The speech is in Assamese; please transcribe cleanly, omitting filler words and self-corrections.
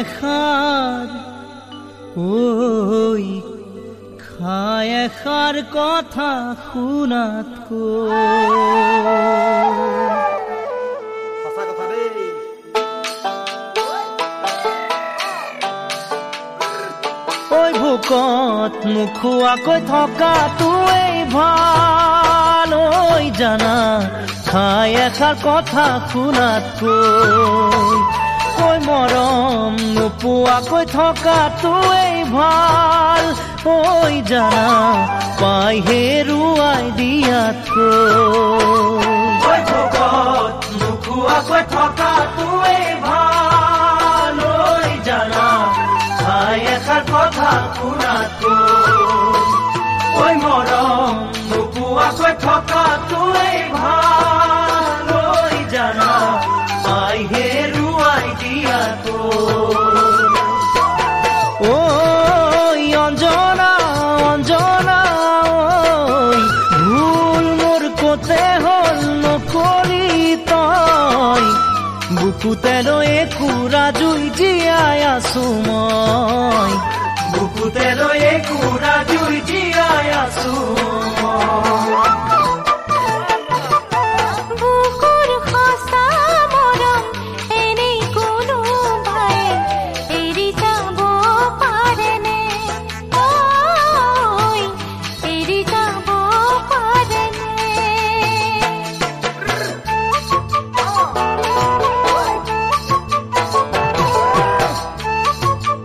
এষাৰ ঐ খাই এষাৰ কথা শুনাতকৈ সঁচা কথা দেই ঐ ভোকত নোখোৱাকৈ থকাটোৱেই ভাল ঐ জানা খাই এষাৰ কথা শুনাতকৈ ঐ মৰম নোপোৱাকৈ থকাটোৱেই ভাল ঐ জানা পাই হেৰুৱাই দিয়াতকৈ ভোকত নোখোৱাকৈ থকাটোৱেই ভাল ঐ জানা খাই এষাৰ কথা শুনাতকৈ ঐ মৰম নোপোৱাকৈ থকাটোৱেই ভাল ঐ জানা পাই হেৰুৱাই দিয়াতকৈ ঐ অঞ্জনা অঞ্জনা ঐ ভুল মোৰ কতে হ'ল নকৰি তই বুকুতে লৈ একুৰা জুই জীয়াই আছো মই বুকুতে লৈ একুৰা জুই জীয়াই আছো মই